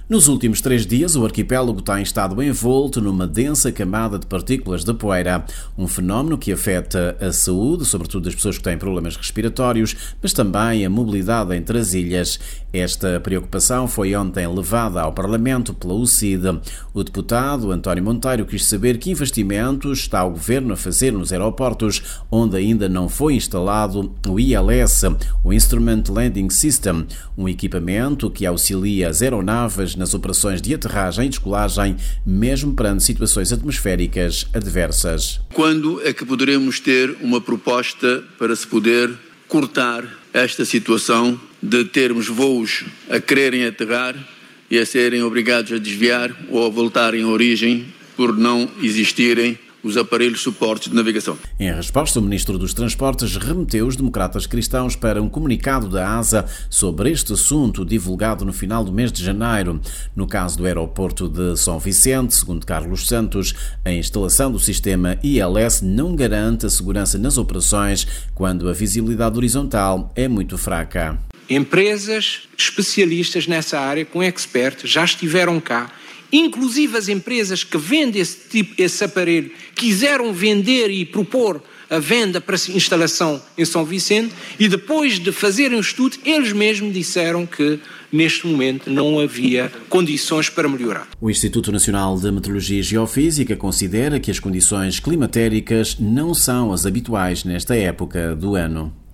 Nos últimos 3 dias, o arquipélago tem estado envolto numa densa camada de partículas de poeira, um fenómeno que afeta a saúde, sobretudo das pessoas que têm problemas respiratórios, mas também a mobilidade entre as ilhas. Esta preocupação foi ontem levada ao Parlamento pela UCID. O deputado António Monteiro quis saber que investimentos está o Governo a fazer nos aeroportos, onde ainda não foi instalado o ILS, o Instrument Landing System, um equipamento que auxilia as aeronaves nas operações de aterragem e descolagem, mesmo perante situações atmosféricas adversas. Quando é que poderemos ter uma proposta para se poder cortar esta situação de termos voos a quererem aterrar e a serem obrigados a desviar ou a voltarem à origem por não existirem os aparelhos suportes de navegação? Em resposta, o Ministro dos Transportes remeteu os democratas cristãos para um comunicado da ASA sobre este assunto divulgado no final do mês de janeiro. No caso do aeroporto de São Vicente, segundo Carlos Santos, a instalação do sistema ILS não garante a segurança nas operações quando a visibilidade horizontal é muito fraca. Empresas especialistas nessa área, com experts, já estiveram cá. Inclusive as empresas que vendem esse aparelho quiseram vender e propor a venda para instalação em São Vicente e depois de fazerem o estudo, eles mesmos disseram que neste momento não havia condições para melhorar. O Instituto Nacional de Meteorologia e Geofísica considera que as condições climatéricas não são as habituais nesta época do ano.